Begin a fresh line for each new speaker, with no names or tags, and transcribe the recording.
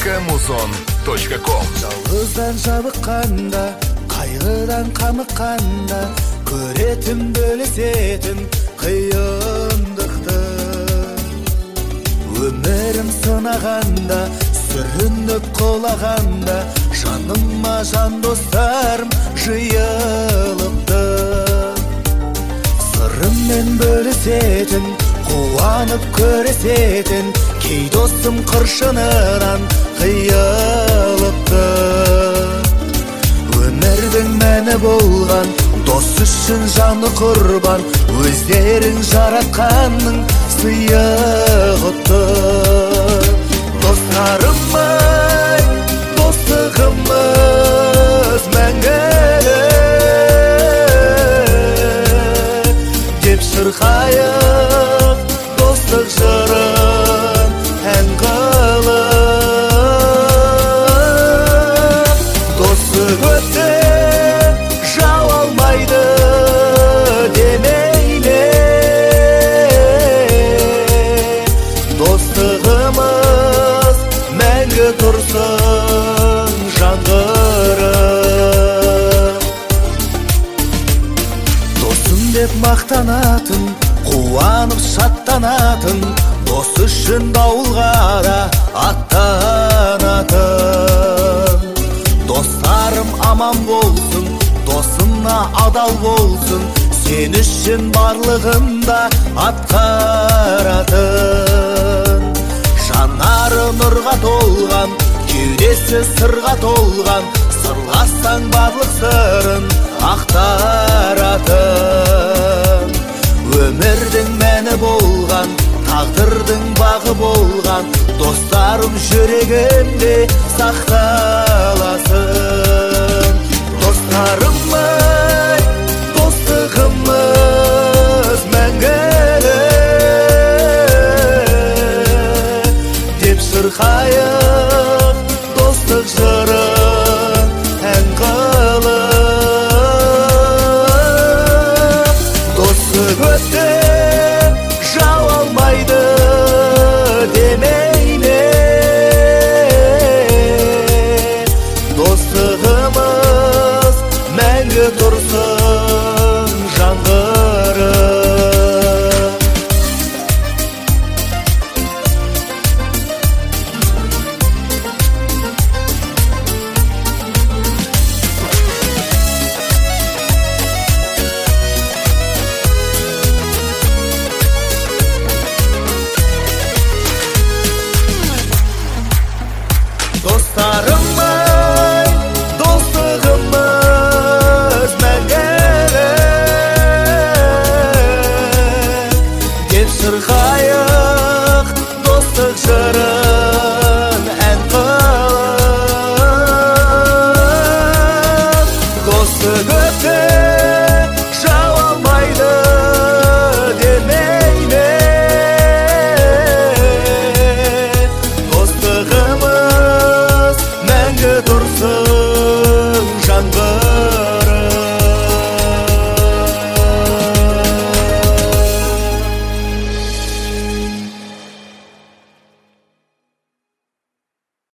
muzon.com.
Жалғыздан жабыққанда, қайғыдан қамыққанда, көретін бөлісетін қиындықты. Өмірім сынағанда, сүрініп құлағанда, жаныма жан достарым жиылыпты. Сырыммен бөлісетін, қуанып көрісетін, кей достым қыршынынан қиылыпты. Өмірдің мәні болған, дос үшін жаны құрбан, өздерің жаратқанның сыйы құтты. Достарым-ай, достығымыз мәңгілік деп шырқайық достық жырын ән қылып. Достық өтті жау алмайды демейле, достығымыз мәңгі тұрсын жаңғырып. Досым деп мақтанатын, қуанып шаттанатын, дос үшін дауылға да аттанатын. Достарым аман болсын, досына адал болсын, сен үшін барлығында атқаратын. Жанары нұрға толған, кеудесі сырға толған, сырлассаң барлық сырын ақтаратын. Өмірдің мәні болған, тағдырдың бағы болған, достарым жүрегімде сақталасын. Достарым-ай, достығымыз мәңгілік деп шырқайық достық жырын ән қылып. Достық өтті жау алмайды демейле, достығымыз мәңгі тұрсын жаңғырып. Достарым-ай, достығымыз мәңгілік деп шырқайық достық жырын